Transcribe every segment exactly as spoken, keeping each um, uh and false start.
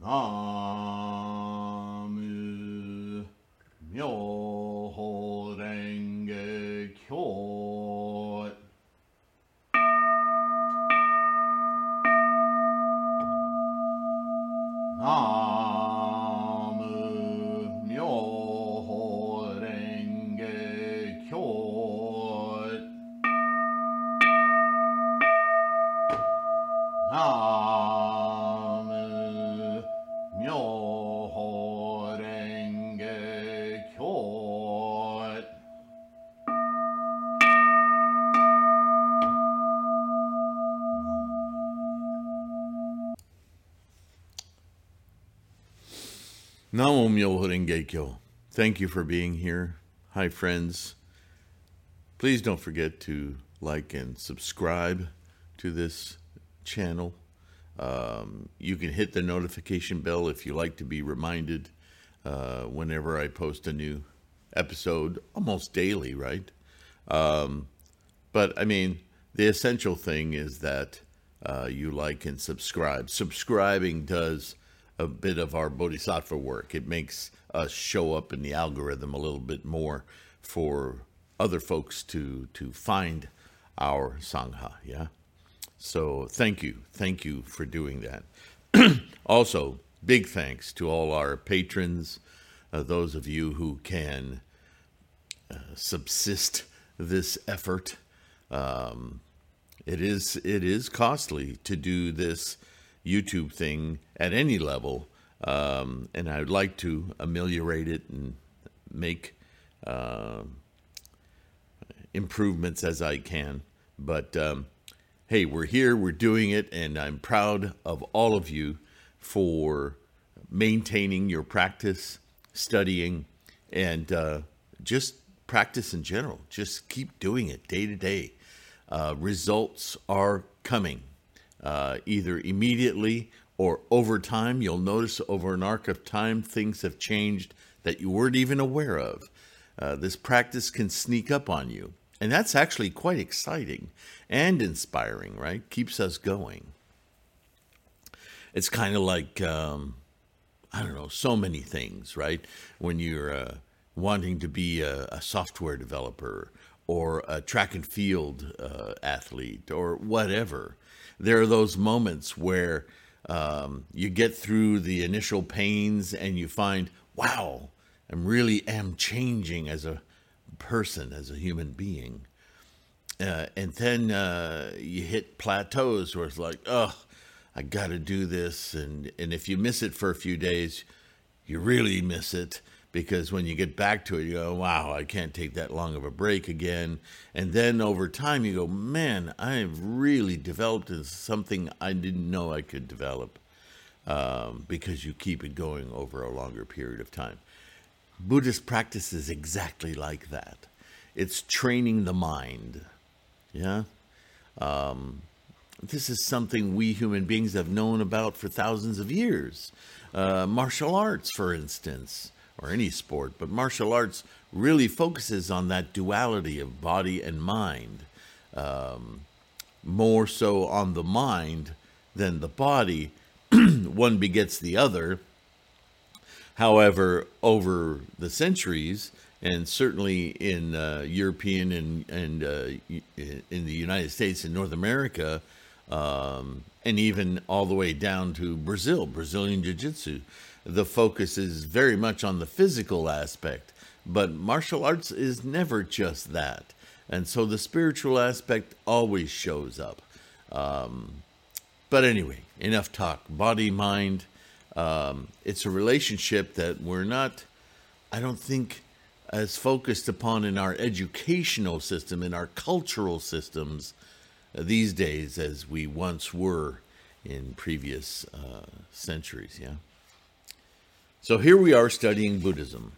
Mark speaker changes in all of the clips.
Speaker 1: ナム妙法蓮華経。ナム妙法蓮華経。ナム妙法蓮華経。Namo Myoho Renge Kyo. Thank you for being here. Hi, friends. Please don't forget to like and subscribe to this channel. Um, you can hit the notification bell if you like to be reminded uh, whenever I post a new episode, almost daily, right? Um, but, I mean, the essential thing is that uh, you like and subscribe. Subscribing does a bit of our bodhisattva work. It makes us show up in the algorithm a little bit more for other folks to to find our Sangha, yeah? So thank you. Thank you for doing that. Also, big thanks to all our patrons, uh, those of you who can uh, subsist this effort. Um, it is it is costly to do this YouTube thing at any level, um, and I would like to ameliorate it and make uh, improvements as I can. But um, hey, we're here, we're doing it, and I'm proud of all of you for maintaining your practice, studying, and uh, just practice in general. Just keep doing it day to day. Uh, results are coming. Uh, either immediately or over time. You'll notice over an arc of time, things have changed that you weren't even aware of. Uh, this practice can sneak up on you. And that's actually quite exciting and inspiring, right? Keeps us going. It's kind of like, um, I don't know, so many things, right? When you're uh, wanting to be a, a software developer or a track and field uh, athlete or whatever. There are those moments where um, you get through the initial pains and you find, wow, I really am changing as a person, as a human being. Uh, and then uh, you hit plateaus where it's like, oh, I got to do this. And, and if you miss it for a few days, you really miss it. Because when you get back to it, you go, wow, I can't take that long of a break again. And then over time, you go, man, I've really developed into something I didn't know I could develop, um, because you keep it going over a longer period of time. Buddhist practice is exactly like that. It's training the mind. Yeah. Um, this is something we human beings have known about for thousands of years. Uh, martial arts, for instance. Or any sport, but martial arts really focuses on that duality of body and mind, um, more so on the mind than the body. One begets the other. However, over the centuries, and certainly in uh, European and, and uh, in the United States and North America, um, and even all the way down to Brazil, Brazilian Jiu-Jitsu, the focus is very much on the physical aspect, but martial arts is never just that. And so the spiritual aspect always shows up. Um, but anyway, enough talk. Body, mind, um, it's a relationship that we're not, I don't think, as focused upon in our educational system, in our cultural systems uh, these days as we once were in previous uh, centuries, yeah? So here we are studying Buddhism,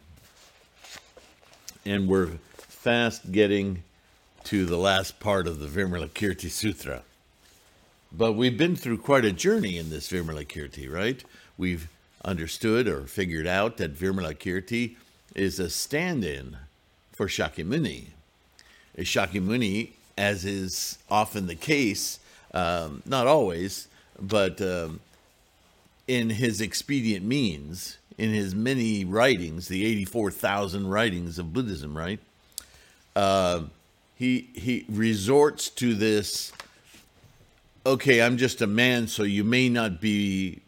Speaker 1: and we're fast getting to the last part of the Vimalakirti Sutra. But we've been through quite a journey in this Vimalakirti, right? We've understood or figured out that Vimalakirti is a stand-in for Shakyamuni. Shakyamuni, as is often the case, um, not always, but um, in his Expedient Means, in his many writings, the eighty-four thousand writings of Buddhism, right? Uh, he he resorts to this, okay, I'm just a man, so you may not be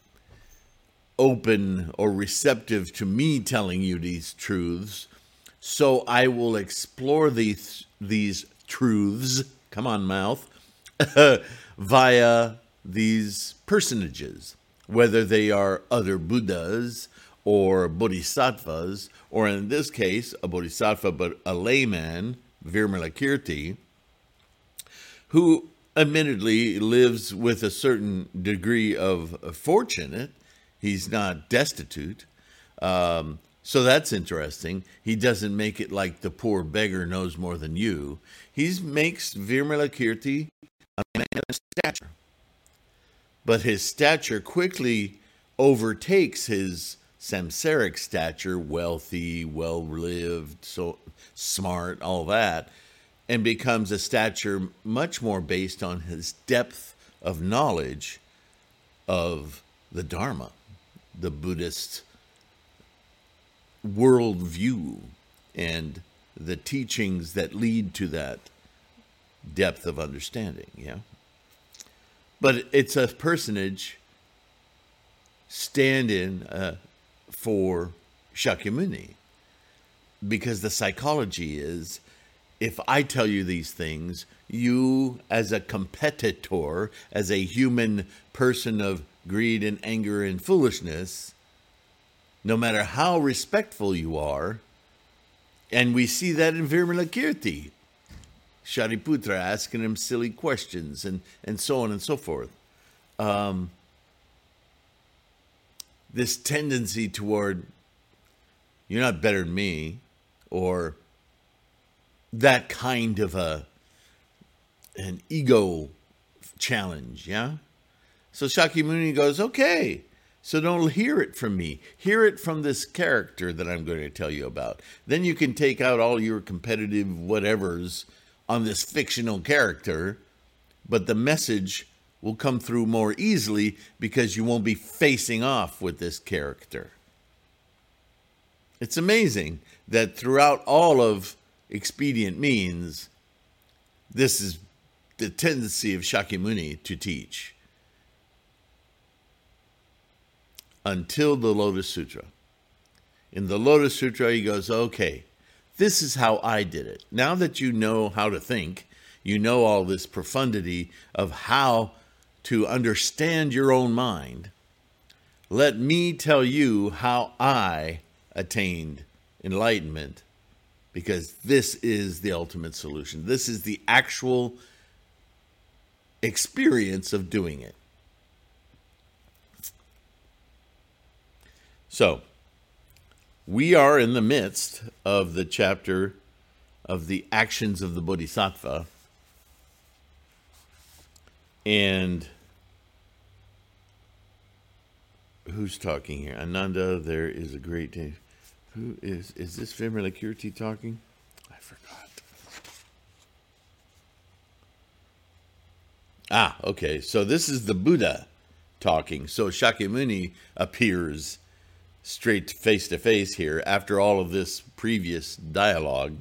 Speaker 1: open or receptive to me telling you these truths, so I will explore these, these truths, come on, mouth, via these personages, whether they are other Buddhas or Bodhisattvas, or in this case, a Bodhisattva, but a layman, Vimalakirti, who admittedly lives with a certain degree of fortune. He's not destitute. Um, so that's interesting. He doesn't make it like the poor beggar knows more than you. He makes Vimalakirti a man of stature. But his stature quickly overtakes his samsaric stature, wealthy, well-lived, so smart, all that, and becomes a stature much more based on his depth of knowledge of the Dharma, the Buddhist worldview, and the teachings that lead to that depth of understanding, yeah? But it's a personage stand-in uh, for Shakyamuni, because the psychology is, if I tell you these things, you as a competitor, as a human person of greed and anger and foolishness, no matter how respectful you are, and we see that in Vimalakirti, Shariputra asking him silly questions and, and so on and so forth. Um, this tendency toward, you're not better than me, or that kind of a an ego challenge, yeah? So Shakyamuni goes, okay, so don't hear it from me. Hear it from this character that I'm going to tell you about. Then you can take out all your competitive whatevers on this fictional character, but the message will come through more easily because you won't be facing off with this character. It's amazing that throughout all of Expedient Means, this is the tendency of Shakyamuni to teach. Until the Lotus Sutra. In the Lotus Sutra, he goes, okay, this is how I did it. Now that you know how to think, you know all this profundity of how to understand your own mind, let me tell you how I attained enlightenment, because this is the ultimate solution. This is the actual experience of doing it. So, we are in the midst of the chapter of the actions of the Bodhisattva. And who's talking here? Ananda, there is a great day. Who is, is this Vimalakirti talking? I forgot. Ah, okay. So this is the Buddha talking. So Shakyamuni appears straight face to face here after all of this previous dialogue.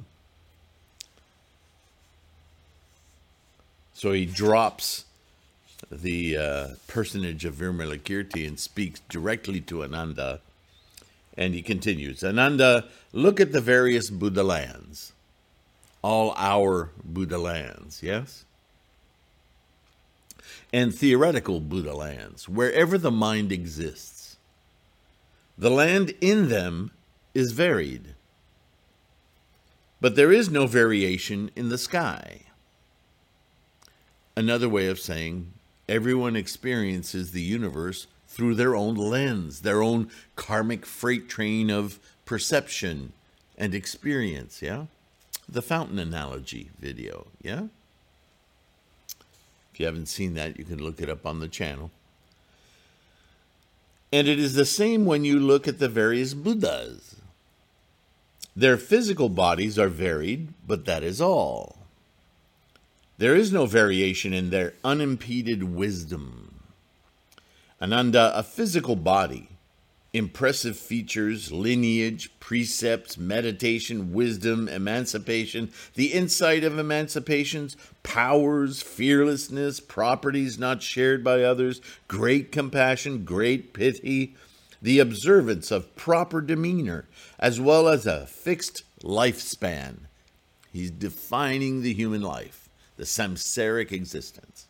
Speaker 1: So he drops the uh, personage of Vimalakirti and speaks directly to Ananda. And he continues, Ananda, look at the various Buddha lands. All our Buddha lands, yes? And theoretical Buddha lands, wherever the mind exists. The land in them is varied. But there is no variation in the sky. Another way of saying, everyone experiences the universe through their own lens, their own karmic freight train of perception and experience, yeah? The fountain analogy video, yeah? If you haven't seen that, you can look it up on the channel. And it is the same when you look at the various Buddhas. Their physical bodies are varied, but that is all. There is no variation in their unimpeded wisdom. Ananda, a physical body, impressive features, lineage, precepts, meditation, wisdom, emancipation, the insight of emancipations, powers, fearlessness, properties not shared by others, great compassion, great pity, the observance of proper demeanor, as well as a fixed lifespan. He's defining the human life, the samsaric existence,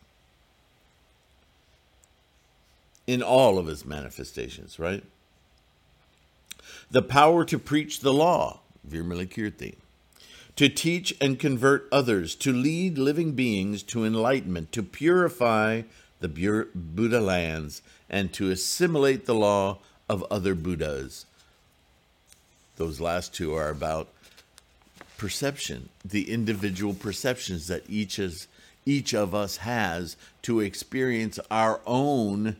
Speaker 1: in all of his manifestations, right? The power to preach the law, Virmalakirti, to teach and convert others, to lead living beings to enlightenment, to purify the Buddha lands, and to assimilate the law of other Buddhas. Those last two are about perception, the individual perceptions that each is, each of us has to experience our own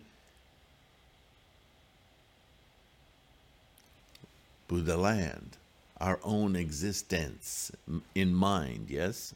Speaker 1: Buddha land, our own existence in mind, yes?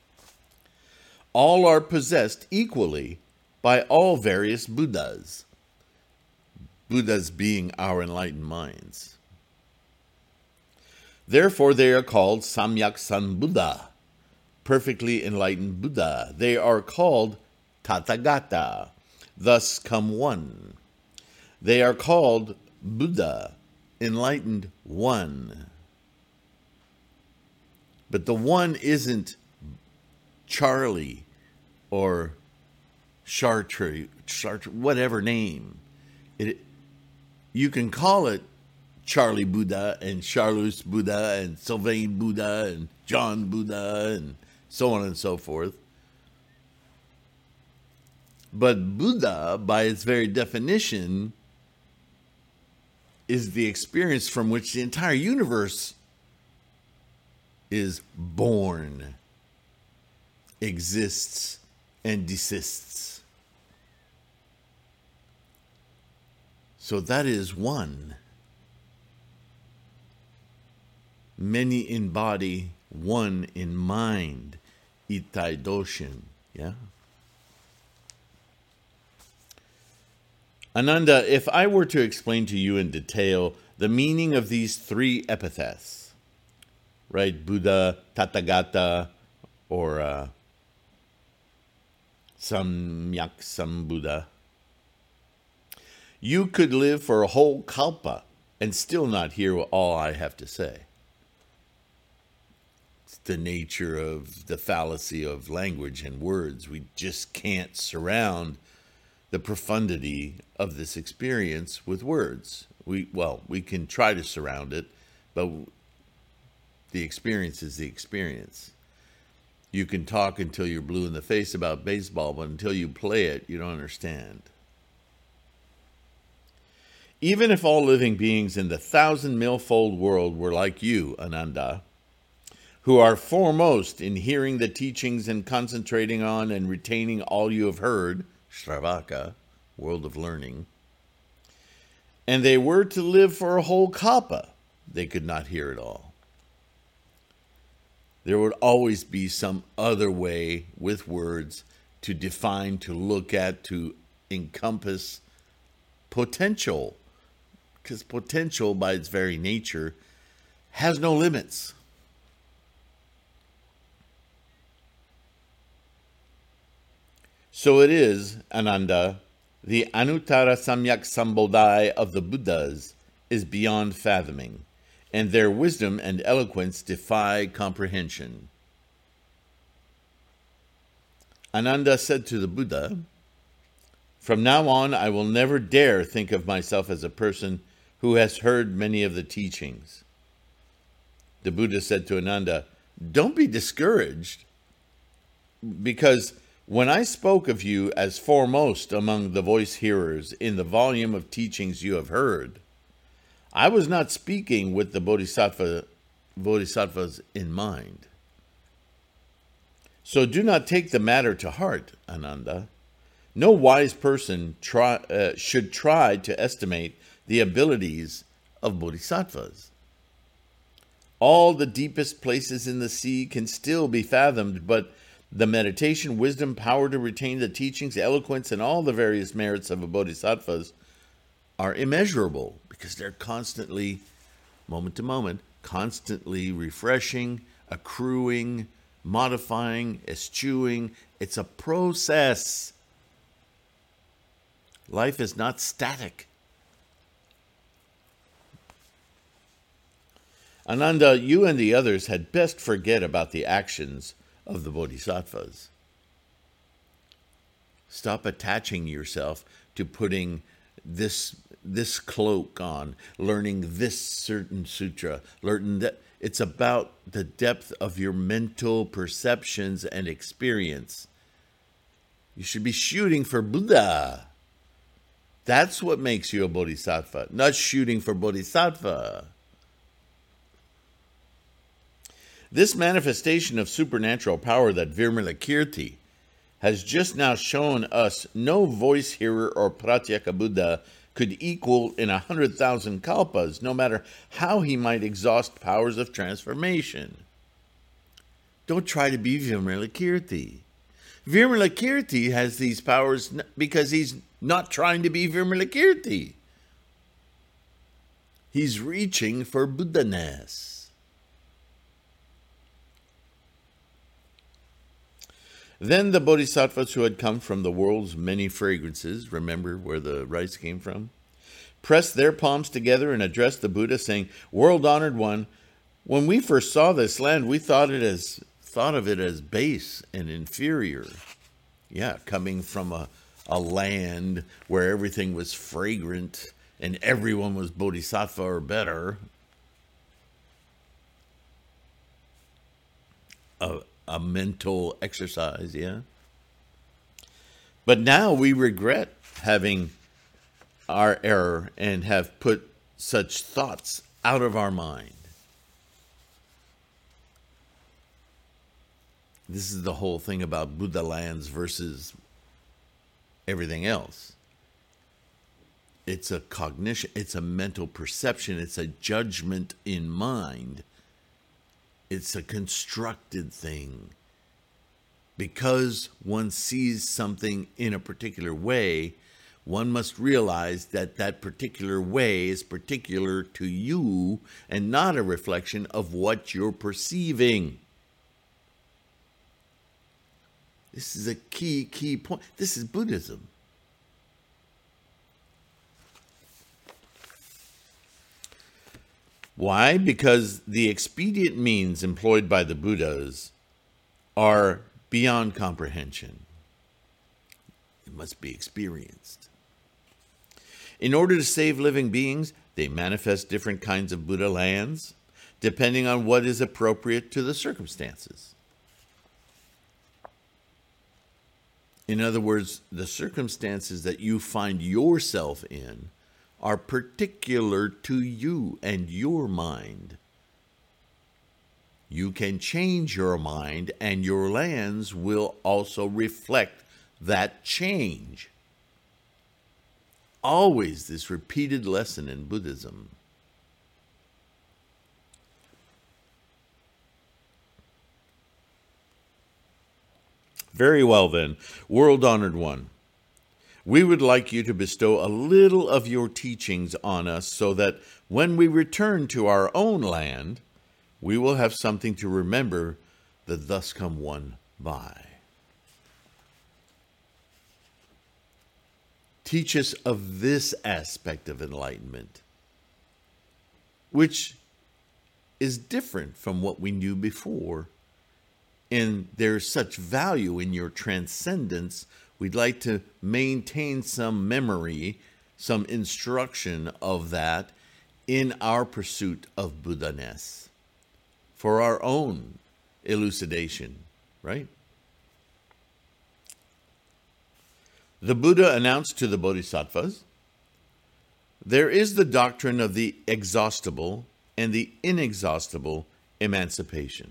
Speaker 1: All are possessed equally by all various Buddhas, Buddhas being our enlightened minds. Therefore, they are called Samyak Sambuddha, perfectly enlightened Buddha. They are called Tathagata, thus come one. They are called Buddha, enlightened one. But the one isn't Charlie or Chartres, Chartres, whatever name. It, you can call it Charlie Buddha and Charles Buddha and Sylvain Buddha and John Buddha and so on and so forth. But Buddha, by its very definition, is the experience from which the entire universe is born, exists, and desists. So that is one. Many in body, one in mind. Itai Doshin. Yeah? Ananda, if I were to explain to you in detail the meaning of these three epithets, right? Buddha, Tathagata, or uh, Samyak Sambuddha, you could live for a whole kalpa and still not hear all I have to say. It's the nature of the fallacy of language and words. We just can't surround the profundity of this experience with words. We well, we can try to surround it, but the experience is the experience. You can talk until you're blue in the face about baseball, but until you play it, you don't understand. Even if all living beings in the thousand mil-fold world were like you, Ananda, who are foremost in hearing the teachings and concentrating on and retaining all you have heard, Shravaka, world of learning, and they were to live for a whole kalpa, they could not hear it all. There would always be some other way with words to define, to look at, to encompass potential, because potential by its very nature has no limits. So it is, Ananda, the Anuttara Samyak Sambodhai of the Buddhas is beyond fathoming, and their wisdom and eloquence defy comprehension. Ananda said to the Buddha, "From now on, I will never dare think of myself as a person who has heard many of the teachings." The Buddha said to Ananda, "Don't be discouraged, because when I spoke of you as foremost among the voice hearers in the volume of teachings you have heard, I was not speaking with the bodhisattva, bodhisattvas in mind. So do not take the matter to heart, Ananda. No wise person try, uh, should try to estimate the abilities of bodhisattvas. All the deepest places in the sea can still be fathomed, but The meditation, wisdom, power to retain the teachings, eloquence, and all the various merits of a bodhisattvas are immeasurable because they're constantly, moment to moment, constantly refreshing, accruing, modifying, eschewing. It's a process. Life is not static. Ananda, you and the others had best forget about the actions of the bodhisattvas. Stop attaching yourself to putting this this cloak on, learning this certain sutra, learning that. It's about the depth of your mental perceptions and experience. You should be shooting for Buddha. That's what makes you a bodhisattva, not shooting for bodhisattva. This manifestation of supernatural power that Vimalakirti has just now shown us no voice hearer or Pratyeka Buddha could equal in a hundred thousand kalpas, no matter how he might exhaust powers of transformation. Don't try to be Vimalakirti. Vimalakirti has these powers because he's not trying to be Vimalakirti. He's reaching for Buddha-ness. Then the bodhisattvas who had come from the world's many fragrances, remember where the rice came from, pressed their palms together and addressed the Buddha, saying, "World-honored one, when we first saw this land, we thought it as thought of it as base and inferior. Yeah, coming from a, a land where everything was fragrant and everyone was bodhisattva or better. A, a mental exercise, yeah. But now we regret having our error and have put such thoughts out of our mind." This is the whole thing about Buddha lands versus everything else. It's a cognition, it's a mental perception, it's a judgment in mind. It's a constructed thing. Because one sees something in a particular way, one must realize that that particular way is particular to you and not a reflection of what you're perceiving. This is a key, key point. This is Buddhism. Why? Because the expedient means employed by the Buddhas are beyond comprehension. It must be experienced. In order to save living beings, they manifest different kinds of Buddha lands, depending on what is appropriate to the circumstances. In other words, the circumstances that you find yourself in are particular to you and your mind. You can change your mind, and your lands will also reflect that change. Always this repeated lesson in Buddhism. Very well then, world-honored one. We would like you to bestow a little of your teachings on us so that when we return to our own land, we will have something to remember the thus come one by. Teach us of this aspect of enlightenment, which is different from what we knew before. And there's such value in your transcendence, we'd like to maintain some memory, some instruction of that in our pursuit of Buddha-ness for our own elucidation, right? The Buddha announced to the Bodhisattvas, there is the doctrine of the exhaustible and the inexhaustible emancipation.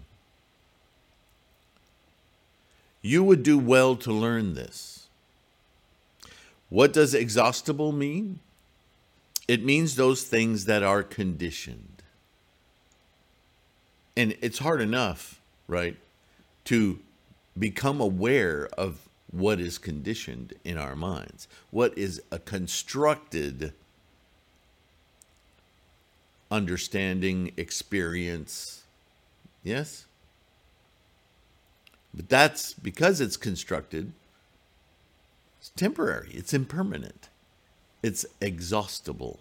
Speaker 1: You would do well to learn this. What does exhaustible mean? It means those things that are conditioned. And it's hard enough, right, to become aware of what is conditioned in our minds, what is a constructed understanding, experience. Yes? But that's because it's constructed, it's temporary, it's impermanent, it's exhaustible.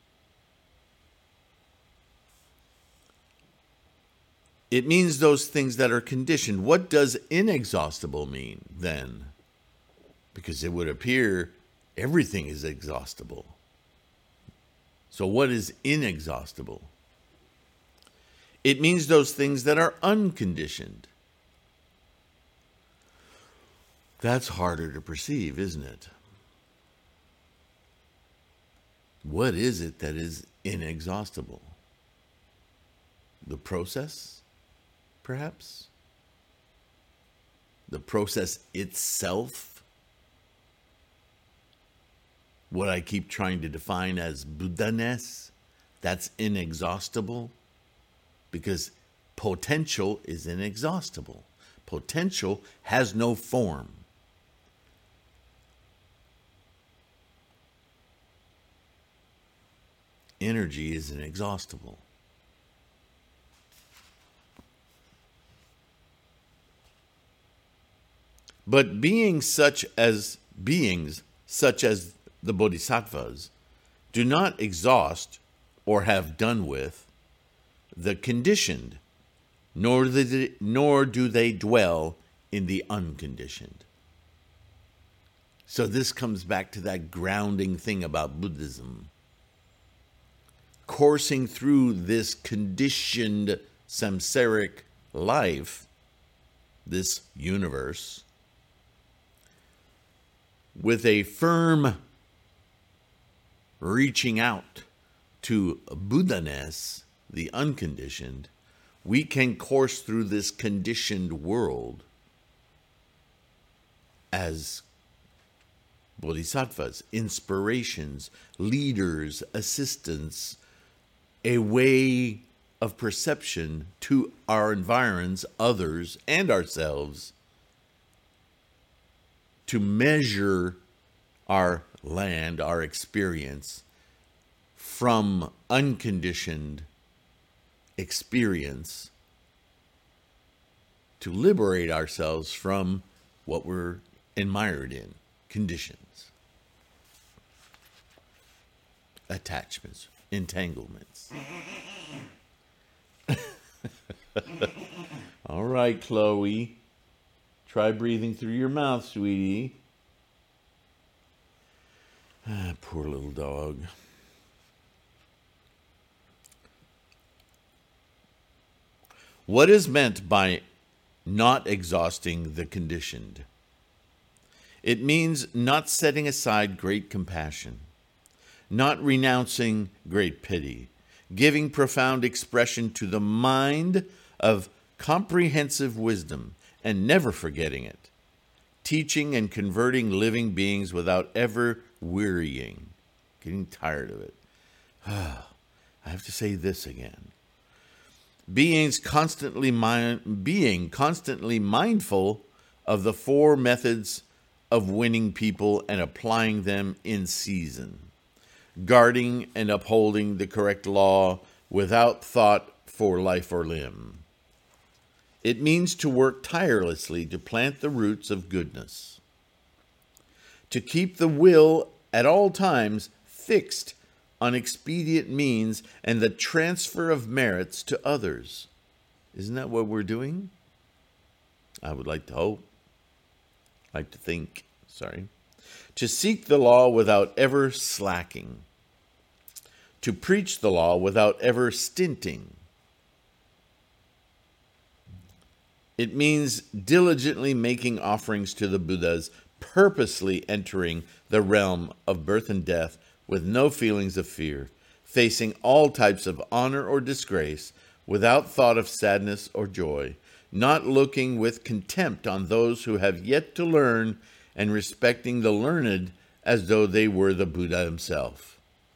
Speaker 1: It means those things that are conditioned. What does inexhaustible mean then? Because it would appear everything is exhaustible. So what is inexhaustible? It means those things that are unconditioned. That's harder to perceive, isn't it? What is it that is inexhaustible? The process, perhaps? The process itself? What I keep trying to define as Buddha-ness, that's inexhaustible, because potential is inexhaustible. Potential has no form. Energy is inexhaustible. But beings such as beings such as the bodhisattvas do not exhaust or have done with the conditioned, nor, the, nor do they dwell in the unconditioned. So this comes back to that grounding thing about Buddhism. Coursing through this conditioned samsaric life, this universe, with a firm reaching out to Buddha-ness, the unconditioned, we can course through this conditioned world as bodhisattvas, inspirations, leaders, assistants, a way of perception to our environs, others, and ourselves, to measure our land, our experience, from unconditioned experience, to liberate ourselves from what we're admired in, conditions, attachments, entanglements. All right, Chloe. Try breathing through your mouth, sweetie. Ah, poor little dog. What is meant by not exhausting the conditioned? It means not setting aside great compassion, not renouncing great pity, giving profound expression to the mind of comprehensive wisdom and never forgetting it, teaching and converting living beings without ever wearying, getting tired of it. I have to say this again. Beings constantly mind, being constantly mindful of the four methods of winning people and applying them in season, guarding and upholding the correct law without thought for life or limb. It means to work tirelessly to plant the roots of goodness, to keep the will at all times fixed on expedient means and the transfer of merits to others. Isn't that what we're doing? I would like to hope, like to think, sorry. To seek the law without ever slacking, to preach the law without ever stinting. It means diligently making offerings to the Buddhas, purposely entering the realm of birth and death with no feelings of fear, facing all types of honor or disgrace without thought of sadness or joy, not looking with contempt on those who have yet to learn, and respecting the learned as though they were the Buddha himself.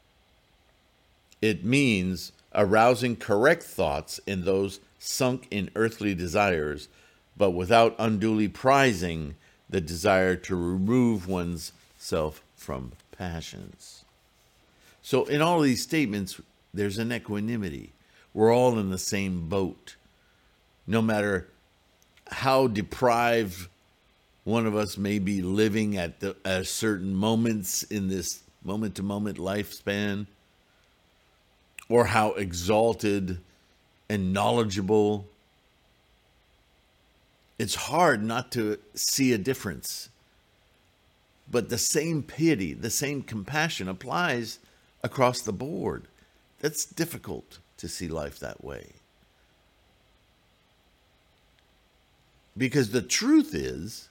Speaker 1: It means arousing correct thoughts in those sunk in earthly desires but without unduly prizing the desire to remove one's self from passions. So in all these statements, there's an equanimity. We're all in the same boat. No matter how deprived one of us may be living at, the, at certain moments in this moment-to-moment lifespan, or how exalted and knowledgeable, it's hard not to see a difference. But the same pity, the same compassion applies across the board. That's difficult to see life that way. Because the truth is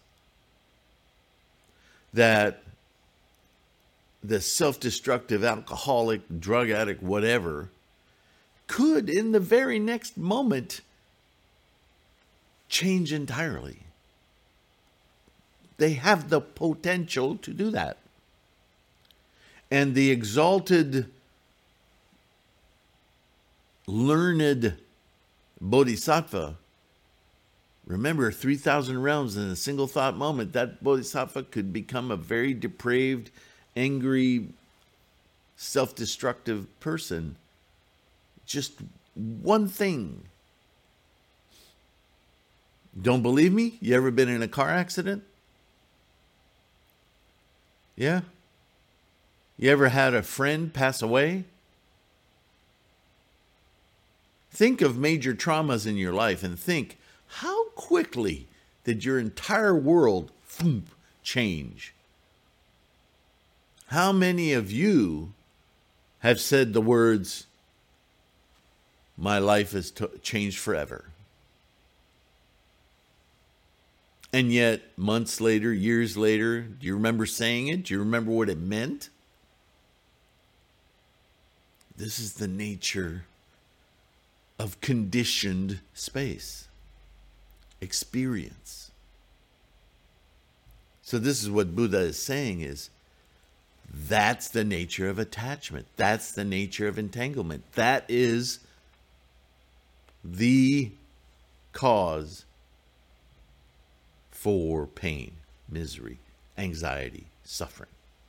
Speaker 1: that the self-destructive alcoholic, drug addict, whatever, could in the very next moment change entirely. They have the potential to do that. And the exalted, learned bodhisattva, remember, three thousand realms in a single thought moment, that bodhisattva could become a very depraved, angry, self-destructive person. Just one thing. Don't believe me? You ever been in a car accident? Yeah? You ever had a friend pass away? Think of major traumas in your life and think, how quickly did your entire world change? How many of you have said the words, my life has t- changed forever? And yet, months later, years later, do you remember saying it? Do you remember what it meant? This is the nature of conditioned space, experience. So this is what Buddha is saying is, that's the nature of attachment. That's the nature of entanglement. That is the cause for pain, misery, anxiety, suffering.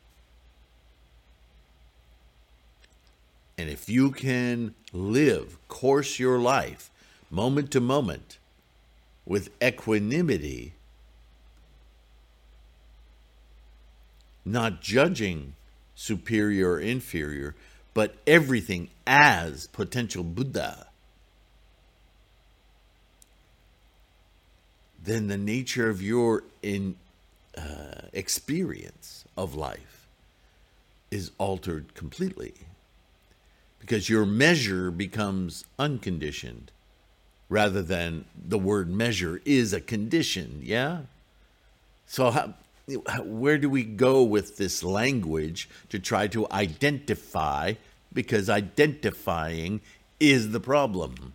Speaker 1: And if you can live, course your life, moment to moment, with equanimity, not judging superior or inferior, but everything as potential Buddha, then the nature of your in, uh, experience of life is altered completely. Because your measure becomes unconditioned rather than the word measure is a condition, yeah? So how, where do we go with this language to try to identify? Because identifying is the problem.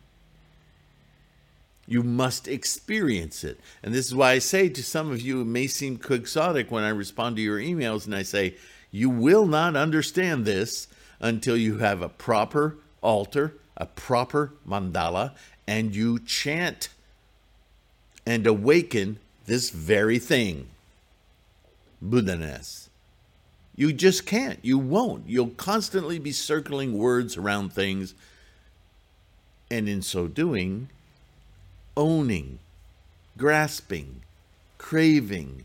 Speaker 1: You must experience it. And this is why I say to some of you, it may seem quixotic when I respond to your emails and I say, you will not understand this until you have a proper altar, a proper mandala, and you chant and awaken this very thing, Buddha-ness. You just can't. You won't. You'll constantly be circling words around things, and in so doing, owning, grasping, craving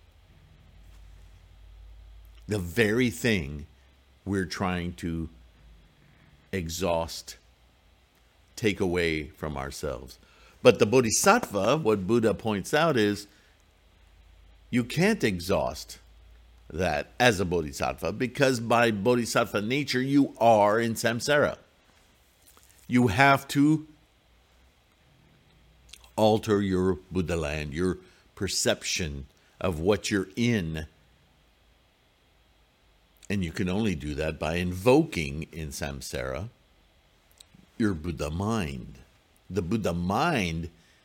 Speaker 1: the very thing we're trying to exhaust, take away from ourselves. But the bodhisattva, what Buddha points out is, you can't exhaust that as a bodhisattva because by bodhisattva nature, you are in samsara. You have to alter your Buddha land, your perception of what you're in. And you can only do that by invoking in samsara your Buddha mind. The Buddha mind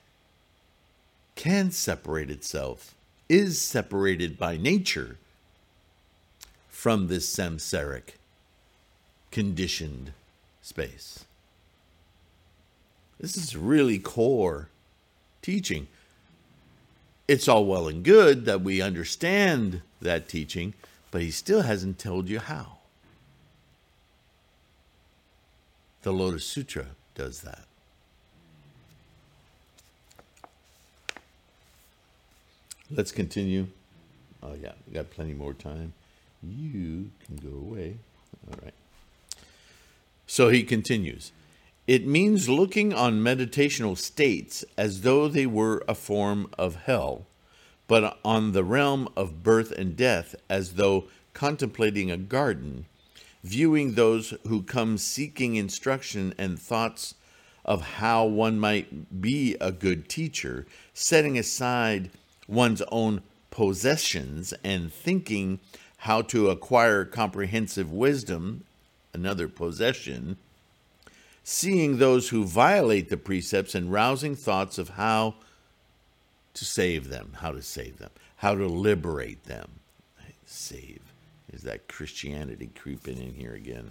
Speaker 1: can separate itself, is separated by nature from this samsaric, conditioned space. This is really core teaching. It's all well and good that we understand that teaching, but he still hasn't told you how. The Lotus Sutra does that. Let's continue. Oh, yeah, we got plenty more time. You can go away. All right. So he continues. It means looking on meditational states as though they were a form of hell, but on the realm of birth and death as though contemplating a garden, viewing those who come seeking instruction and thoughts of how one might be a good teacher, setting aside one's own possessions and thinking how to acquire comprehensive wisdom, another possession, seeing those who violate the precepts and rousing thoughts of how to save them, how to save them, how to liberate them. Save. Is that Christianity creeping in here again?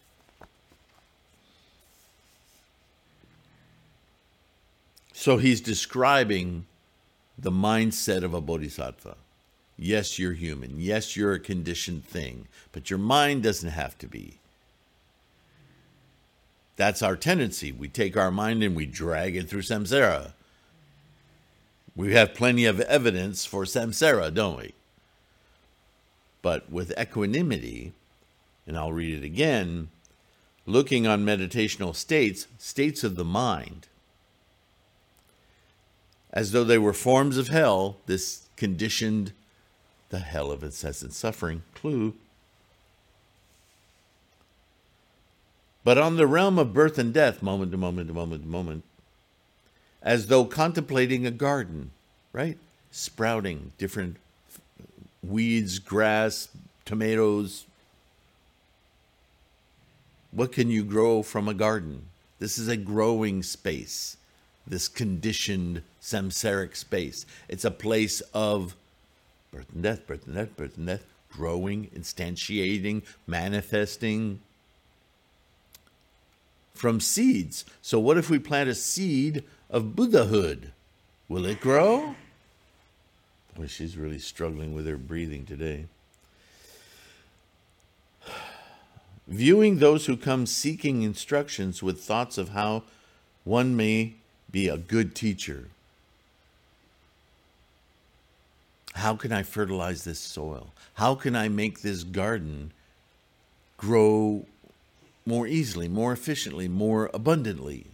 Speaker 1: So he's describing the mindset of a bodhisattva. Yes, you're human. Yes, you're a conditioned thing, but your mind doesn't have to be. That's our tendency. We take our mind and we drag it through samsara. We have plenty of evidence for samsara, don't we? But with equanimity, and I'll read it again, looking on meditational states, states of the mind, as though they were forms of hell, this conditioned the hell of incessant suffering, clue. But on the realm of birth and death, moment to moment to moment to moment, as though contemplating a garden, right? Sprouting different weeds, grass, tomatoes. What can you grow from a garden? This is a growing space, this conditioned samsaric space. It's a place of birth and death, birth and death, birth and death, growing, instantiating, manifesting from seeds. So what if we plant a seed of Buddhahood? Will it grow? Boy, she's really struggling with her breathing today. Viewing those who come seeking instructions with thoughts of how one may be a good teacher. How can I fertilize this soil? How can I make this garden grow more easily, more efficiently, more abundantly?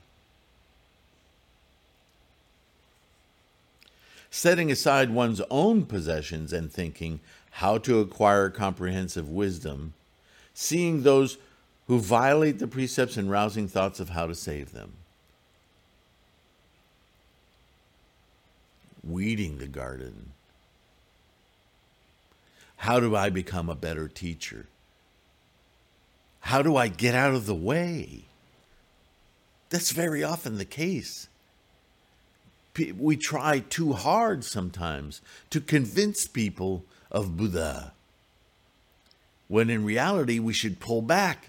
Speaker 1: Setting aside one's own possessions and thinking how to acquire comprehensive wisdom, seeing those who violate the precepts and rousing thoughts of how to save them. Weeding the garden. How do I become a better teacher? How do I get out of the way? That's very often the case. We try too hard sometimes to convince people of Buddha, when in reality we should pull back.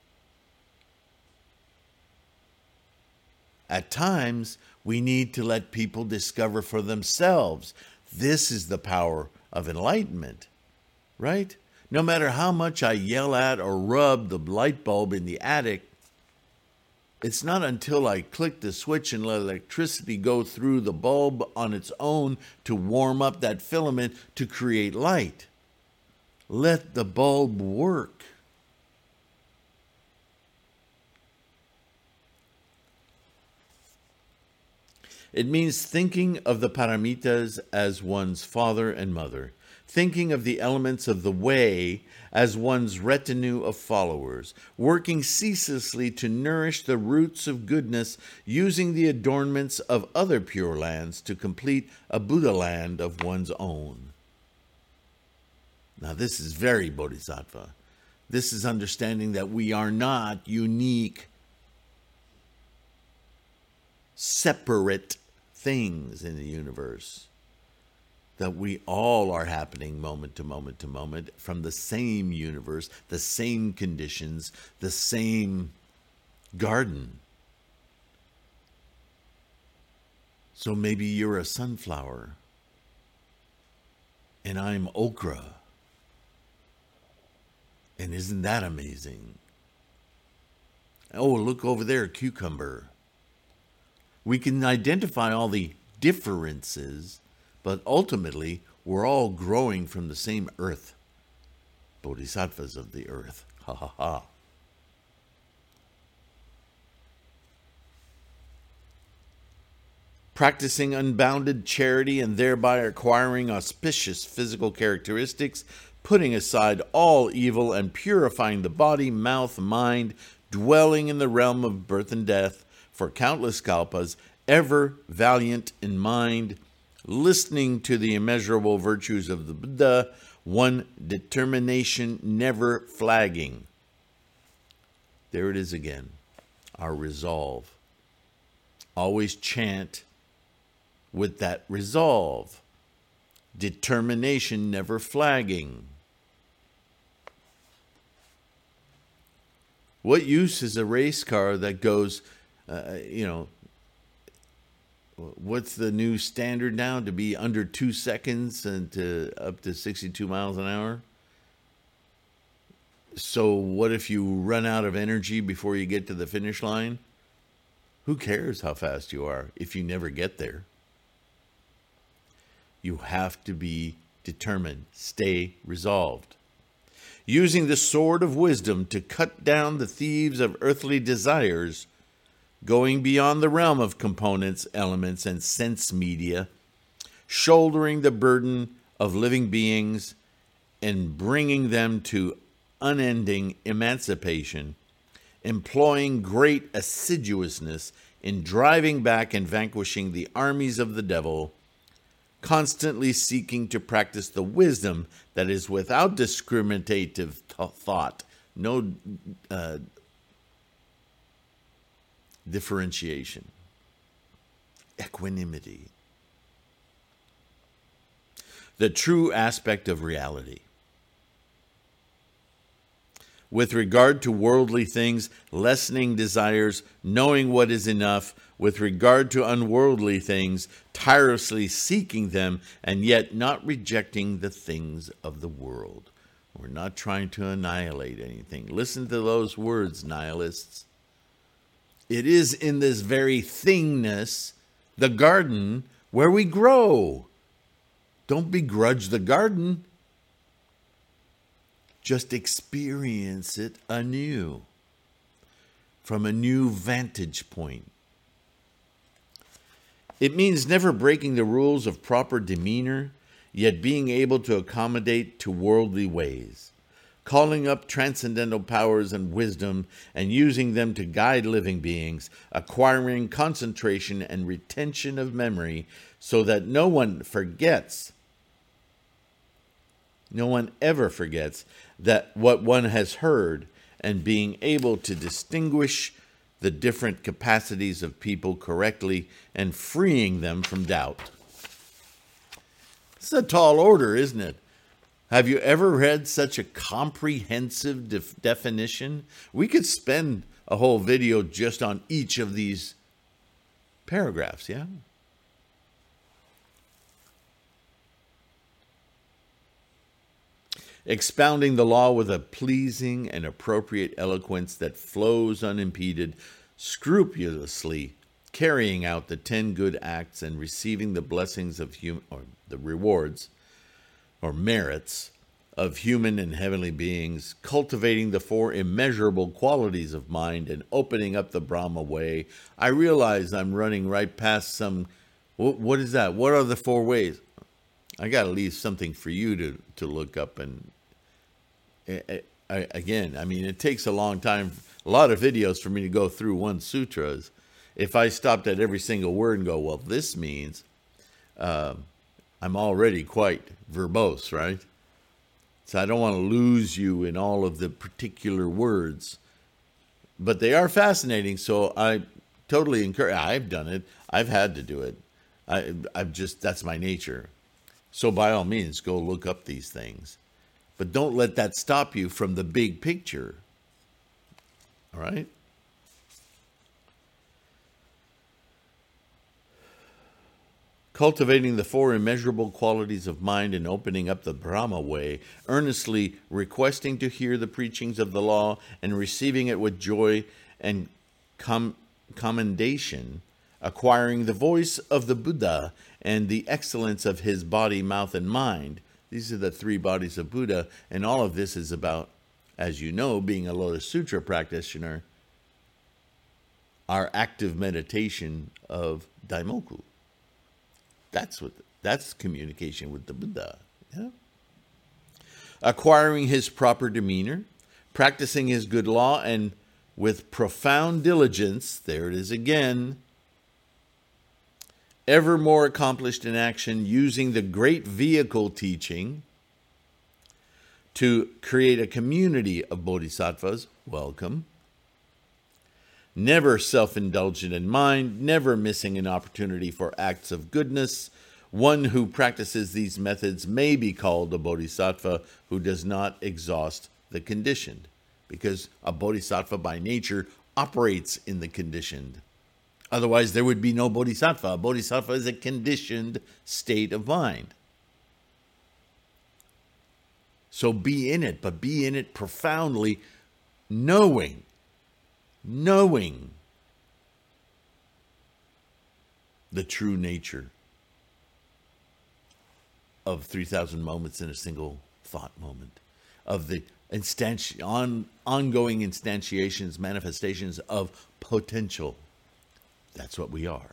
Speaker 1: At times, we need to let people discover for themselves. This is the power of enlightenment, right? No matter how much I yell at or rub the light bulb in the attic, it's not until I click the switch and let electricity go through the bulb on its own to warm up that filament to create light. Let the bulb work. It means thinking of the paramitas as one's father and mother, thinking of the elements of the way as one's retinue of followers, working ceaselessly to nourish the roots of goodness, using the adornments of other pure lands to complete a Buddha land of one's own. Now this is very bodhisattva. This is understanding that we are not unique, separate things in the universe. That we all are happening moment to moment to moment from the same universe, the same conditions, the same garden. So maybe you're a sunflower and I'm okra. And isn't that amazing? Oh, look over there, cucumber. We can identify all the differences, but ultimately, we're all growing from the same earth. Bodhisattvas of the earth. Ha ha ha. Practicing unbounded charity and thereby acquiring auspicious physical characteristics, putting aside all evil and purifying the body, mouth, mind, dwelling in the realm of birth and death for countless kalpas, ever valiant in mind, listening to the immeasurable virtues of the Buddha, one determination never flagging. There it is again, our resolve. Always chant with that resolve. Determination never flagging. What use is a race car that goes, uh, you know, what's the new standard now? To be under two seconds and to up to sixty-two miles an hour? So what if you run out of energy before you get to the finish line? Who cares how fast you are if you never get there? You have to be determined. Stay resolved. Using the sword of wisdom to cut down the thieves of earthly desires, going beyond the realm of components, elements, and sense media, shouldering the burden of living beings and bringing them to unending emancipation, employing great assiduousness in driving back and vanquishing the armies of the devil, constantly seeking to practice the wisdom that is without discriminative th- thought, no uh, differentiation, equanimity, the true aspect of reality. With regard to worldly things, lessening desires, knowing what is enough. With regard to unworldly things, tirelessly seeking them, and yet not rejecting the things of the world. We're not trying to annihilate anything. Listen to those words, nihilists. It is in this very thingness, the garden, where we grow. Don't begrudge the garden. Just experience it anew, from a new vantage point. It means never breaking the rules of proper demeanor, yet being able to accommodate to worldly ways, calling up transcendental powers and wisdom and using them to guide living beings, acquiring concentration and retention of memory so that no one forgets, no one ever forgets that what one has heard, and being able to distinguish the different capacities of people correctly and freeing them from doubt. It's a tall order, isn't it? Have you ever read such a comprehensive def- definition? We could spend a whole video just on each of these paragraphs, yeah? Expounding the law with a pleasing and appropriate eloquence that flows unimpeded, scrupulously carrying out the ten good acts and receiving the blessings of human, or the rewards, or merits of human and heavenly beings, cultivating the four immeasurable qualities of mind and opening up the Brahma way. I realize I'm running right past some, what is that? What are the four ways? I got to leave something for you to, to look up. And I, I, again, I mean, it takes a long time, a lot of videos for me to go through one sutras. If I stopped at every single word and go, well, this means, uh, I'm already quite verbose, right? So I don't want to lose you in all of the particular words. But they are fascinating, so I totally encourage. I've done it. I've had to do it. I, I've just, that's my nature. So by all means, go look up these things. But don't let that stop you from the big picture. All right? cultivating the four immeasurable qualities of mind and opening up the Brahma way, earnestly requesting to hear the preachings of the law and receiving it with joy and com- commendation, acquiring the voice of the Buddha and the excellence of his body, mouth, and mind. These are the three bodies of Buddha, and all of this is about, as you know, being a Lotus Sutra practitioner, our active meditation of Daimoku. That's what that's communication with the Buddha. Yeah? Acquiring his proper demeanor, practicing his good law, and with profound diligence, there it is again, ever more accomplished in action, using the great vehicle teaching to create a community of bodhisattvas. Welcome. Never self-indulgent in mind, never missing an opportunity for acts of goodness. One who practices these methods may be called a bodhisattva who does not exhaust the conditioned, because a bodhisattva by nature operates in the conditioned. Otherwise, there would be no bodhisattva. A bodhisattva is a conditioned state of mind. So be in it, but be in it profoundly, knowing Knowing the true nature of three thousand moments in a single thought moment, of the instanti- on, ongoing instantiations, manifestations of potential. That's what we are.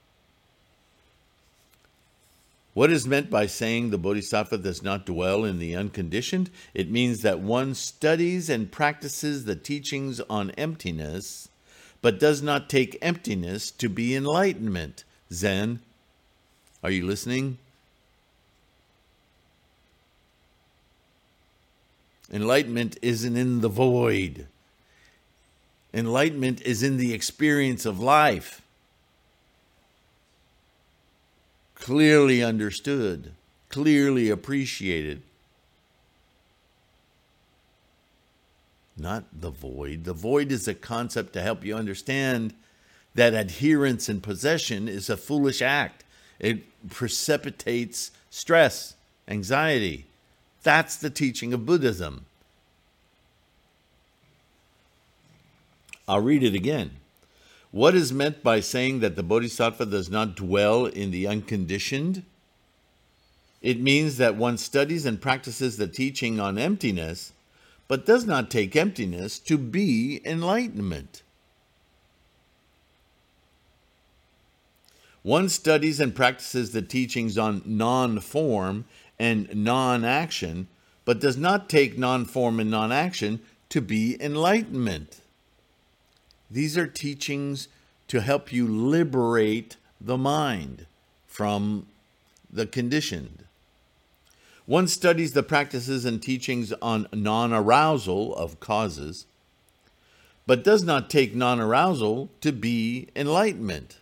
Speaker 1: What is meant by saying the bodhisattva does not dwell in the unconditioned? It means that one studies and practices the teachings on emptiness, but does not take emptiness to be enlightenment. Zen, are you listening? Enlightenment isn't in the void. Enlightenment is in the experience of life. Clearly understood, clearly appreciated. Not the void. The void is a concept to help you understand that adherence and possession is a foolish act. It precipitates stress, anxiety. That's the teaching of Buddhism. I'll read it again. What is meant by saying that the bodhisattva does not dwell in the unconditioned? It means that one studies and practices the teaching on emptiness, but does not take emptiness to be enlightenment. One studies and practices the teachings on non-form and non-action, but does not take non-form and non-action to be enlightenment. These are teachings to help you liberate the mind from the conditioned. One studies the practices and teachings on non-arousal of causes, but does not take non-arousal to be enlightenment.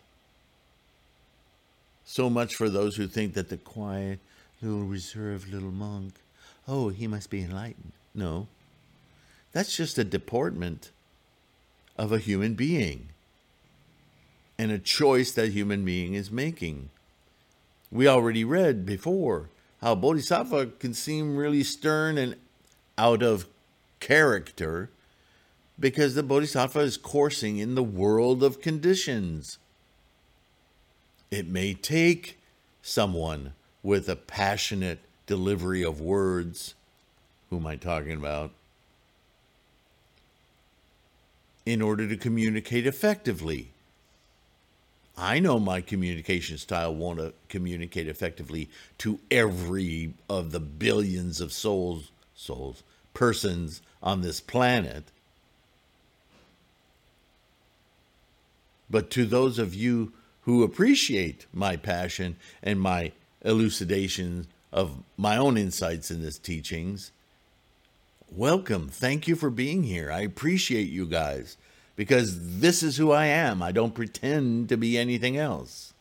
Speaker 1: So much for those who think that the quiet, little reserved little monk, oh, he must be enlightened. No, that's just a deportment of a human being and a choice that human being is making. We already read before how bodhisattva can seem really stern and out of character because the bodhisattva is coursing in the world of conditions. It may take someone with a passionate delivery of words, who am I talking about, in order to communicate effectively. I know my communication style won't uh, communicate effectively to every of the billions of souls, souls, persons on this planet. But to those of you who appreciate my passion and my elucidation of my own insights in these teachings, welcome. Thank you for being here. I appreciate you guys because this is who I am. I don't pretend to be anything else.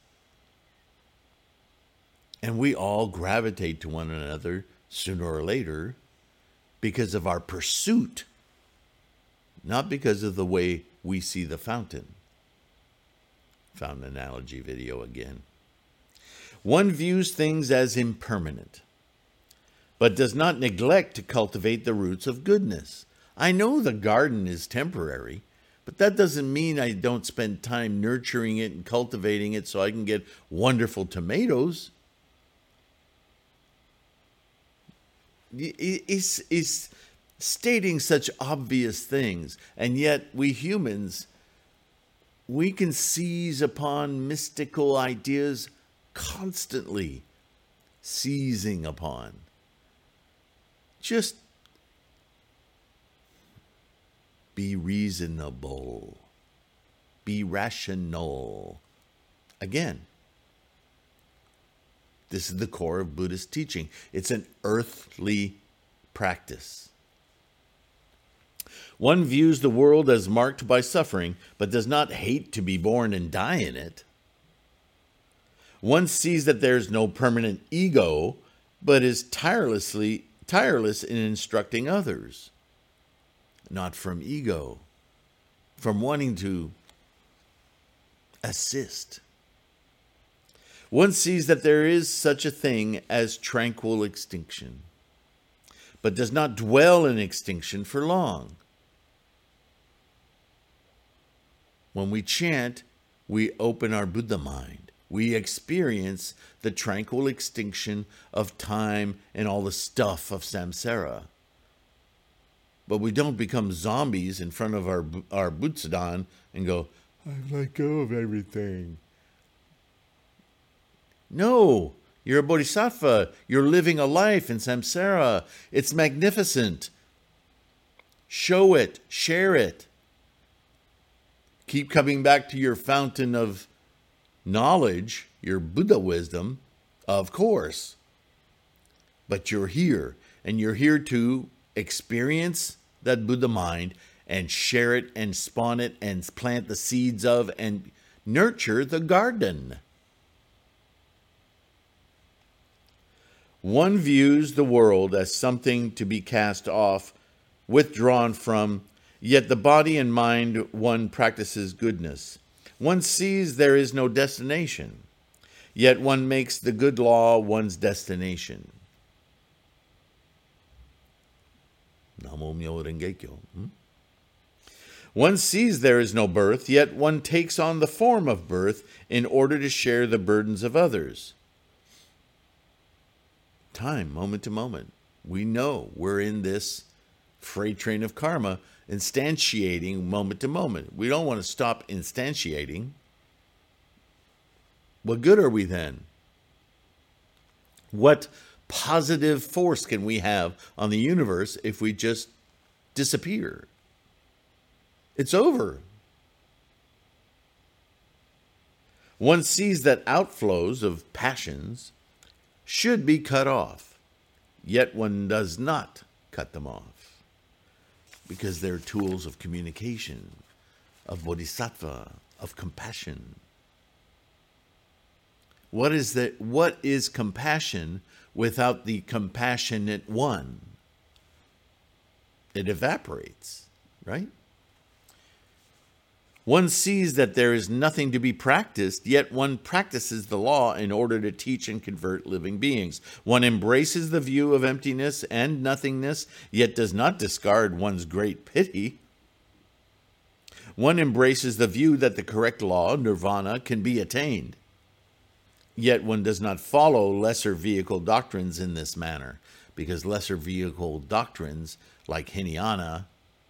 Speaker 1: And we all gravitate to one another sooner or later because of our pursuit, not because of the way we see the fountain. Fountain analogy video again. One views things as impermanent, but does not neglect to cultivate the roots of goodness. I know the garden is temporary, but that doesn't mean I don't spend time nurturing it and cultivating it so I can get wonderful tomatoes. It's, it's stating such obvious things, and yet we humans, we can seize upon mystical ideas constantly, seizing upon. Just be reasonable. Be rational. Again, this is the core of Buddhist teaching. It's an earthly practice. One views the world as marked by suffering, but does not hate to be born and die in it. One sees that there is no permanent ego, but is tirelessly tireless in instructing others. Not from ego, from wanting to assist. One sees that there is such a thing as tranquil extinction, but does not dwell in extinction for long. When we chant, we open our Buddha mind. We experience the tranquil extinction of time and all the stuff of samsara. But we don't become zombies in front of our our Butsudan and go, I let go of everything. No, you're a bodhisattva. You're living a life in samsara. It's magnificent. Show it. Share it. Keep coming back to your fountain of knowledge, your Buddha wisdom, of course. But you're here, and you're here to experience that Buddha mind and share it and spawn it and plant the seeds of and nurture the garden. One views the world as something to be cast off, withdrawn from, yet the body and mind one practices goodness. One sees there is no destination, yet one makes the good law one's destination. Namo Myo Renge Kyo. Hmm? One sees there is no birth, yet one takes on the form of birth in order to share the burdens of others. Time, moment to moment. We know we're in this freight train of karma, instantiating moment to moment. We don't want to stop instantiating. What good are we then? What positive force can we have on the universe if we just disappear? It's over. One sees that outflows of passions should be cut off, yet one does not cut them off because they're tools of communication, of bodhisattva, of compassion. What is that? What is compassion without the compassionate one? It evaporates, right? One sees that there is nothing to be practiced, yet one practices the law in order to teach and convert living beings. One embraces the view of emptiness and nothingness, yet does not discard one's great pity. One embraces the view that the correct law, nirvana, can be attained, yet one does not follow lesser vehicle doctrines in this manner, because lesser vehicle doctrines, like Hinayana,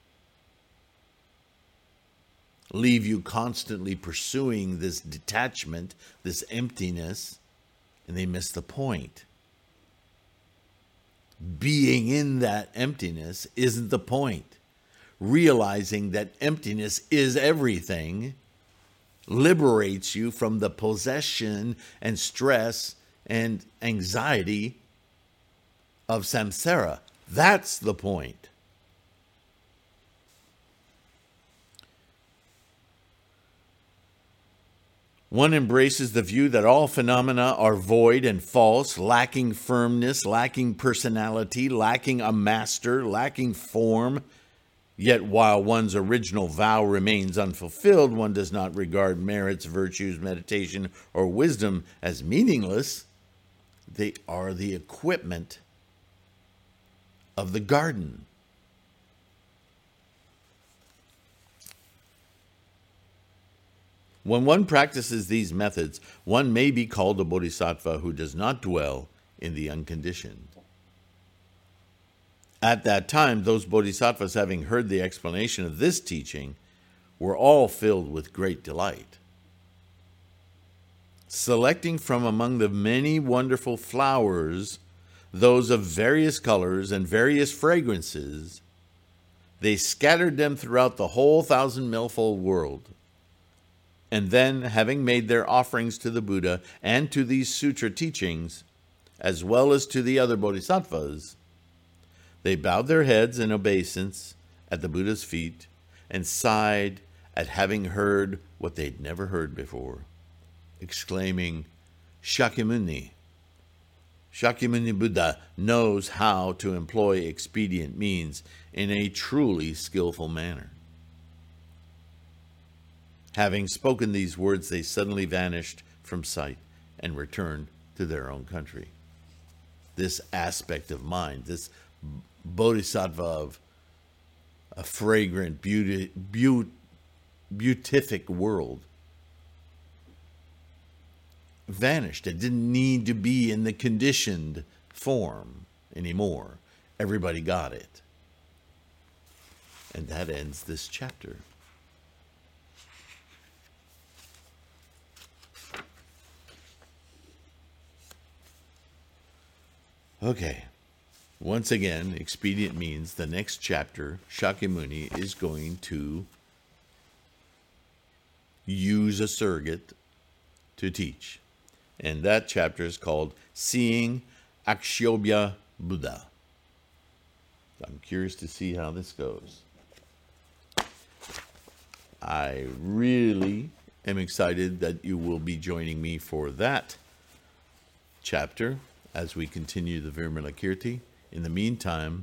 Speaker 1: leave you constantly pursuing this detachment, this emptiness, and they miss the point. Being in that emptiness isn't the point. Realizing that emptiness is everything liberates you from the possession and stress and anxiety of samsara. That's the point. One embraces the view that all phenomena are void and false, lacking firmness, lacking personality, lacking a master, lacking form, Yet while one's original vow remains unfulfilled, one does not regard merits, virtues, meditation, or wisdom as meaningless. They are the equipment of the garden. When one practices these methods, one may be called a bodhisattva who does not dwell in the unconditioned. At that time, those bodhisattvas, having heard the explanation of this teaching, were all filled with great delight. Selecting from among the many wonderful flowers, those of various colors and various fragrances, they scattered them throughout the whole thousand-millfold world. And then, having made their offerings to the Buddha and to these sutra teachings, as well as to the other bodhisattvas, they bowed their heads in obeisance at the Buddha's feet and sighed at having heard what they'd never heard before, exclaiming, Shakyamuni, Shakyamuni Buddha knows how to employ expedient means in a truly skillful manner. Having spoken these words, they suddenly vanished from sight and returned to their own country. This aspect of mind, this bodhisattva of a fragrant, beauty, beaut, beatific world, vanished. It didn't need to be in the conditioned form anymore. Everybody got it. And that ends this chapter. Okay. Once again, expedient means the next chapter, Shakyamuni is going to use a surrogate to teach. And that chapter is called Seeing Akshobhya Buddha. I'm curious to see how this goes. I really am excited that you will be joining me for that chapter as we continue the Vimalakirti. In the meantime,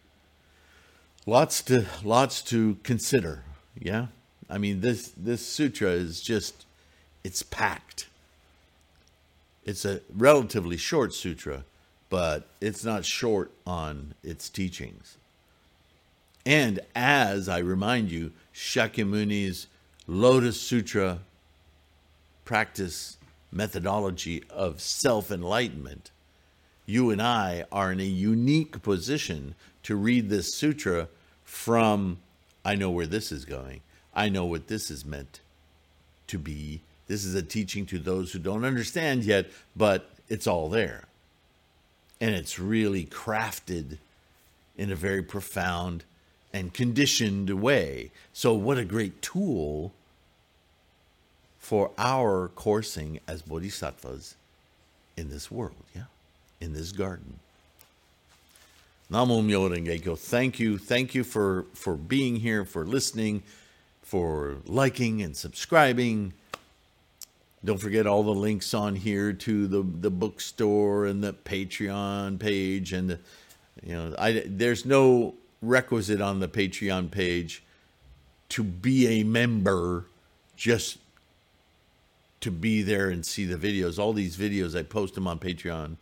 Speaker 1: lots to lots to consider. Yeah, I mean this this sutra is just it's packed. It's a relatively short sutra, but it's not short on its teachings. And as I remind you, Shakyamuni's Lotus Sutra practice methodology of self-enlightenment, you and I are in a unique position to read this sutra from, I know where this is going. I know what this is meant to be. This is a teaching to those who don't understand yet, but it's all there. And it's really crafted in a very profound and conditioned way. So what a great tool for our coursing as bodhisattvas in this world, yeah? In this garden. Namo Myoho Renge Kyo. Thank you. Thank you for, for being here, for listening, for liking and subscribing. Don't forget all the links on here to the, the bookstore and the Patreon page. And, the, you know, I, there's no requisite on the Patreon page to be a member, just to be there and see the videos. All these videos, I post them on Patreon.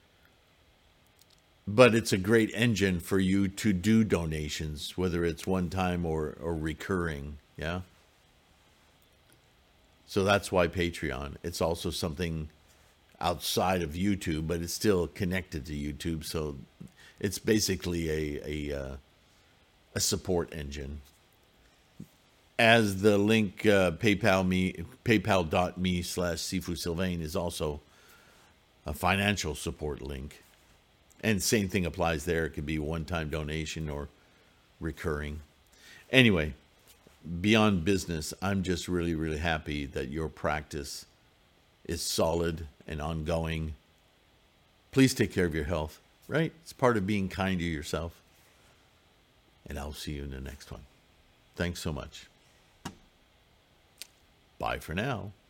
Speaker 1: But it's a great engine for you to do donations, whether it's one time or, or recurring, yeah? So that's why Patreon. It's also something outside of YouTube, but it's still connected to YouTube. So it's basically a, a, uh, a support engine. As the link uh, PayPal me, paypal.me slash Sifu Sylvain is also a financial support link. And same thing applies there. It could be a one-time donation or recurring. Anyway, beyond business, I'm just really, really happy that your practice is solid and ongoing. Please take care of your health, right? It's part of being kind to yourself. And I'll see you in the next one. Thanks so much. Bye for now.